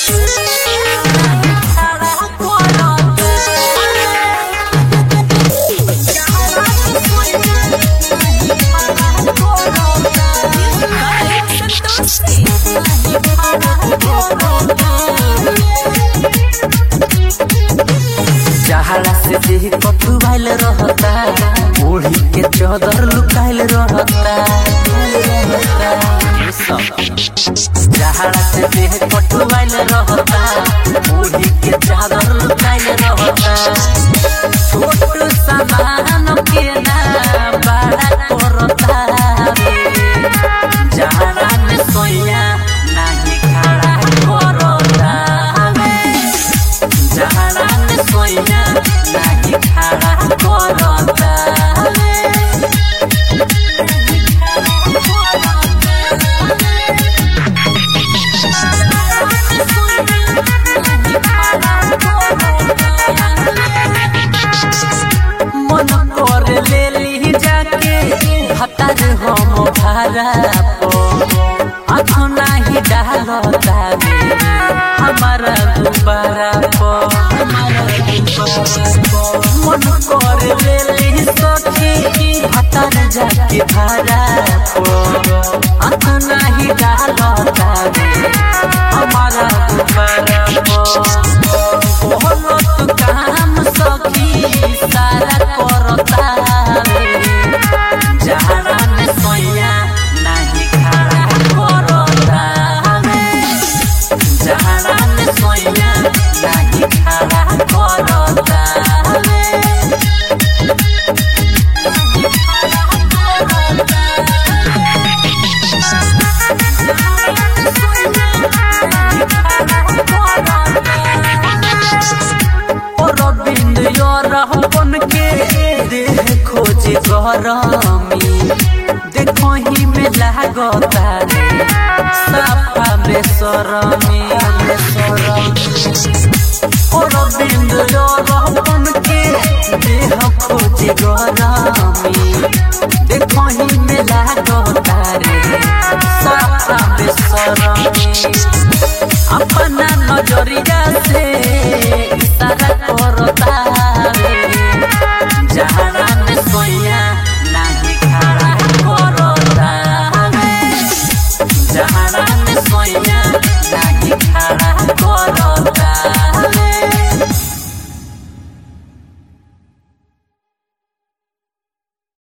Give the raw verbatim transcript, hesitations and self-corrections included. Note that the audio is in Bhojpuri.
जहरा से देह कथू भाईल रहता, ओढ़ी के चौदर लुकाइल रहता। जहरा से देह कथू भाईल रहता, ओढ़ी के चादर लुकाइल रहता। छोट सामान के ना बड़ा करता, जहरा में सोया नहीं खड़ा करता। जहरा में सोया नहीं खड़ा करता। मन कर ले ली जाके हतार हम भारा पो, आँखों नहीं डालता हमारा दोबारा पो। मन कर ले ली सखी हतार जाके भारा पो, आँखों नहीं डालता हमारा दोबारा पो। बहुत काम सखी सारा करता, जहरा में सोया नहीं खड़ा करता। जहरा में सोया नहीं खड़ा करता। रहबन के देह खोज गरमी, देखो ही में लागता रे साफा बेसरमी। अरविंद रहबन के देह खोज गरमी, देखो ही में लागता रे साफा बेसरमी।